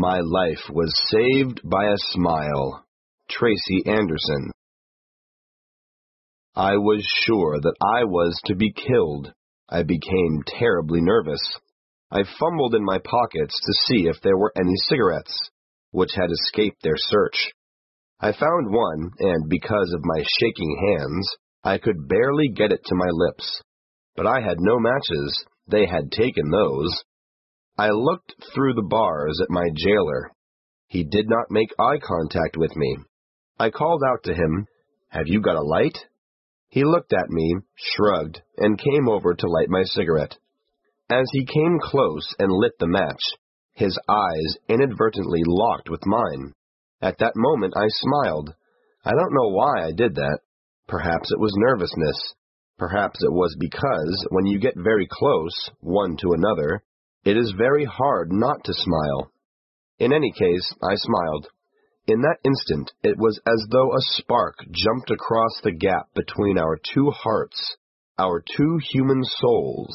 My life was saved by a smile. Tracy Anderson. I was sure that I was to be killed. I became terribly nervous. I fumbled in my pockets to see if there were any cigarettes, which had escaped their search. I found one, and because of my shaking hands, I could barely get it to my lips. But I had no matches. They had taken those. I looked through the bars at my jailer. He did not make eye contact with me. I called out to him, "Have you got a light?" He looked at me, shrugged, and came over to light my cigarette. As he came close and lit the match, his eyes inadvertently locked with mine. At that moment I smiled. I don't know why I did that. Perhaps it was nervousness. Perhaps it was because when you get very close, one to another, it is very hard not to smile. In any case, I smiled. In that instant, it was as though a spark jumped across the gap between our two hearts, our two human souls.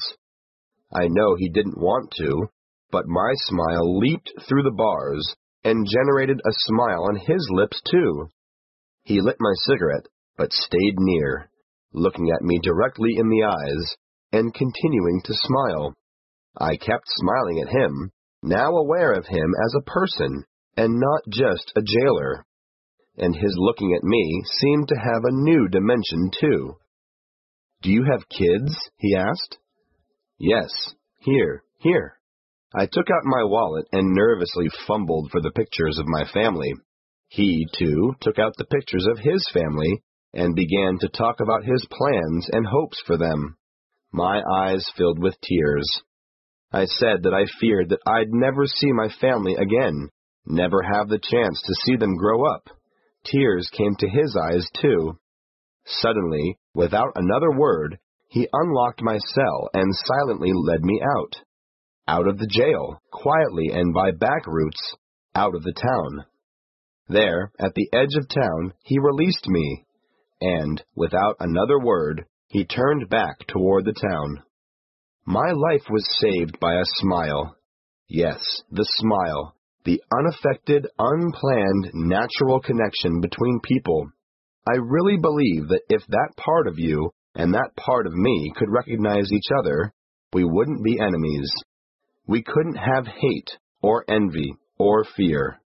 I know he didn't want to, but my smile leaped through the bars and generated a smile on his lips too. He lit my cigarette, but stayed near, looking at me directly in the eyes and continuing to smile. I kept smiling at him, now aware of him as a person and not just a jailer. And his looking at me seemed to have a new dimension too. "Do you have kids?" he asked. "Yes, here." I took out my wallet and nervously fumbled for the pictures of my family. He, too, took out the pictures of his family and began to talk about his plans and hopes for them. My eyes filled with tears. I said that I feared that I'd never see my family again, never have the chance to see them grow up. Tears came to his eyes, too. Suddenly, without another word, he unlocked my cell and silently led me out. Out of the jail, quietly and by back routes, out of the town. There, at the edge of town, he released me, and, without another word, he turned back toward the town. My life was saved by a smile. Yes, the smile, the unaffected, unplanned, natural connection between people. I really believe that if that part of you and that part of me could recognize each other, we wouldn't be enemies. We couldn't have hate, or envy, or fear.